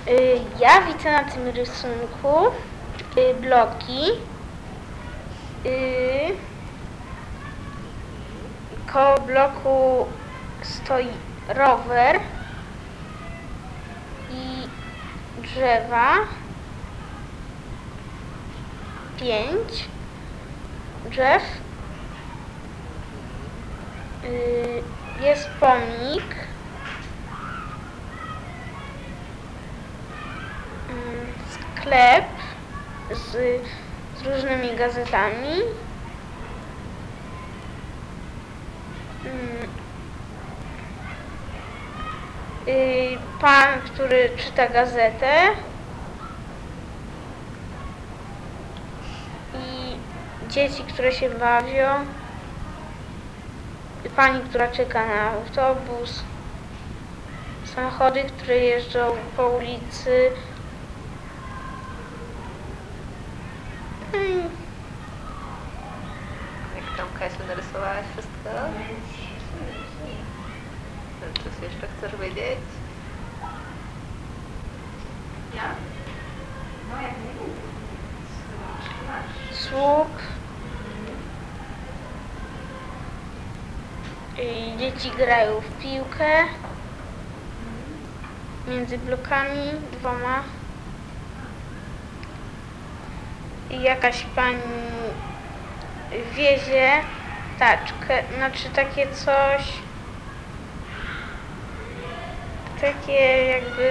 Ja widzę na tym rysunku bloki. Koło bloku stoi rower i drzewa. 5 drzew. Jest pomnik. Sklep z różnymi gazetami. Pan, który czyta gazetę. I dzieci, które się bawią. Pani, która czeka na autobus. Samochody, które jeżdżą po ulicy. Jak tam, Kasiu, narysowałaś wszystko? Coś jeszcze chcesz wiedzieć? Ja? No jak nie wiem. Słup. Dzieci grają w piłkę między blokami 2. I jakaś pani wiezie taczkę, znaczy takie coś, takie jakby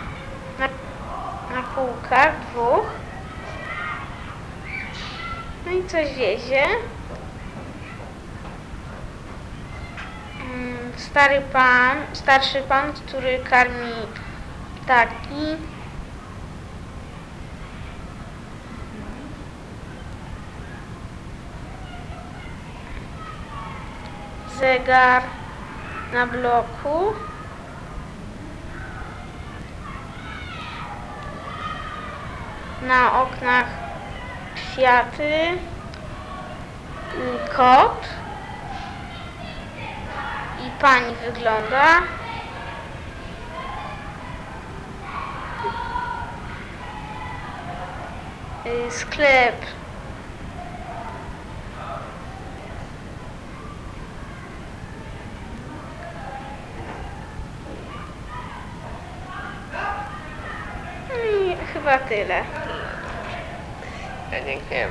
na półkach 2. No i coś wiezie. Starszy pan, który karmi ptaki. Zegar na bloku. Na oknach kwiaty. Kot. I pani wygląda. Sklep. I chyba tyle. Ja dziękuję.